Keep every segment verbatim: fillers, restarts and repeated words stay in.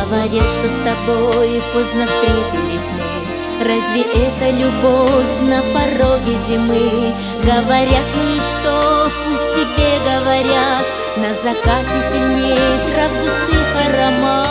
Говорят, что с тобой поздно встретились мы. Разве это любовь на пороге зимы? Говорят, ну и что, пусть себе говорят. На закате сильнее трав густых аромат.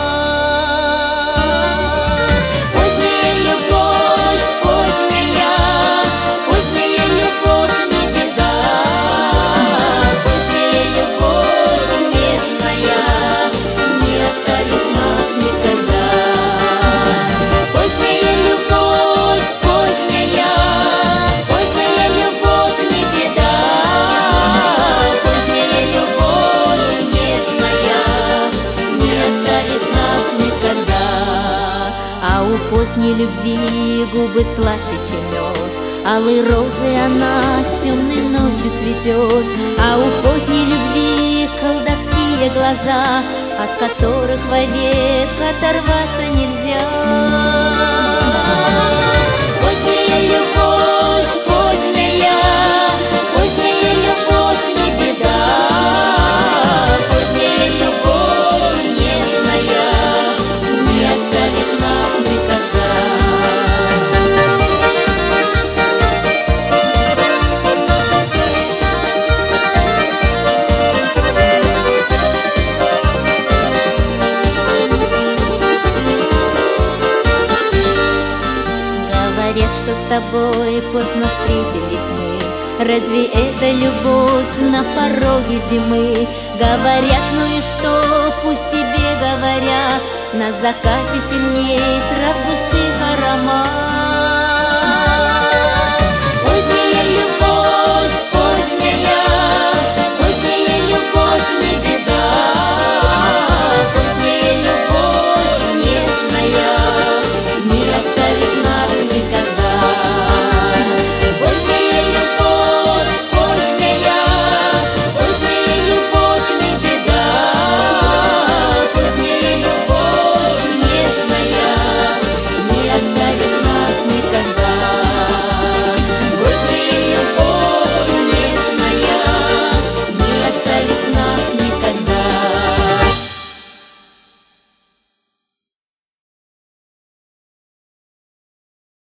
Поздняя любовь, поздняя, поздняя любовь не беда. Поздняя любовь нежная не оставит нас никогда. Поздняя любовь, поздняя, поздняя любовь не беда. Поздняя любовь нежная не оставит нас никогда. А у поздней любви губы слаще, чем мед, алой розы она темной ночью цветет. А у поздней любви колдовские глаза, от которых вовек оторваться нельзя. Поздняя любовь, поздняя, поздняя любовь не беда. Поздняя любовь нежная не оставит нас никогда. Говорят, что с тобой поздно встретились мы. Разве это любовь на пороге зимы? Говорят, ну и что, пусть себе говорят. На закате сильнее трав густых аромат.